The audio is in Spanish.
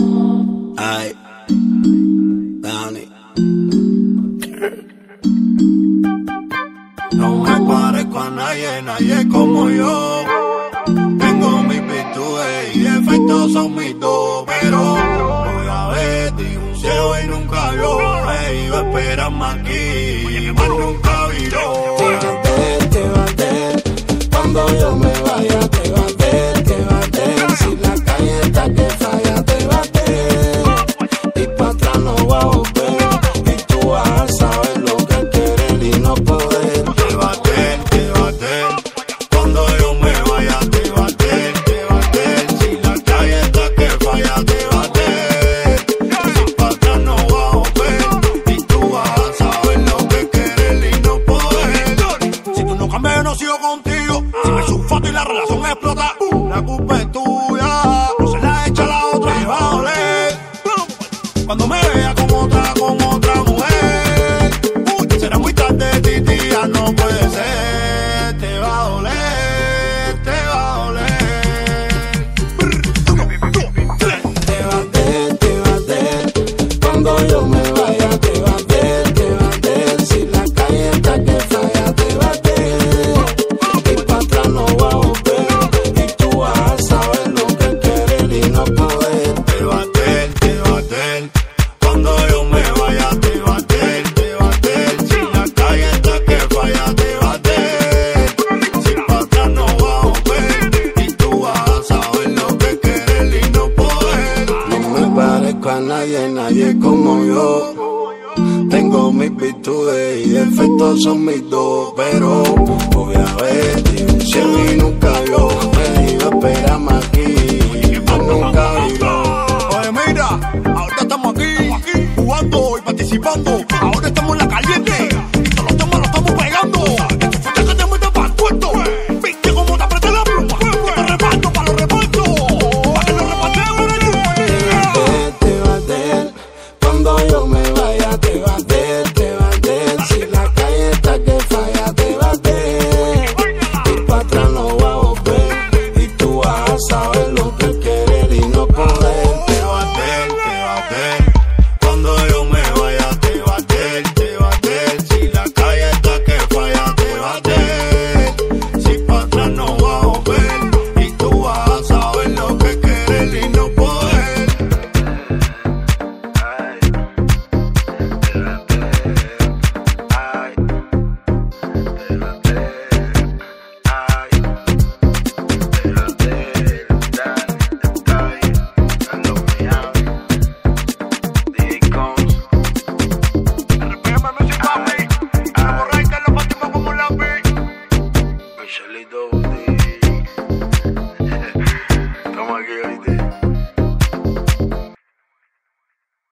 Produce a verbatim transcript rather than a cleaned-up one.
Ay, Dani. No me parezco a nadie, nadie como yo. Tengo mis virtudes y defectos son mis dos. Pero voy a ver, digo un ciego y nunca vio. Me iba a esperarme aquí, más nunca viró. Te va a ver, te va a ver. Cuando yo me vaya, te va a ver, te va a ver. Si la calle está que falla, te va a ver. Y pa' atrás no va a volver. Y tú vas a saber lo que querer y no poder. Te va a ver, te va a ver. Cuando yo me vaya, te va a ver, te va a ver. Si la calle está que falla, te va a ver. Y pa' atrás no va a volver. Y tú vas a saber lo que querer y no poder. Si tú no cambias, yo no sigo contigo. Si me sulfato y la relación explota, la culpa es tuya. No se la echa a la otra y va a doler. Cuando me vea con otra, con otra mujer, uy, será muy tarde, Titi, ya no puede ser. Te va a doler, te va a doler. Te va a ver, te va a ver. Cuando yo me vaya, te va a ver, te va a ver. Si la calle está que falla, te va a ver. Y pa' atrás no va a volver. Y tú vas a saber lo que querer y no poder. Te va a ver, te va a ver. Cuando yo me vaya, te va a ver, te va a ver. Si la calle está que falla, te va a ver. Si pa' atrás no va a volver. Y tú vas a saber lo que querer y no poder. No me parezco a nadie, nadie como yo. Tengo mis virtudes y defectos son mis dos. Pero voy a ver, digo un cielo y nunca vio. Me iba a esperarme aquí, más nunca vio. Oye, mira, ahorita estamos aquí, jugando y participando.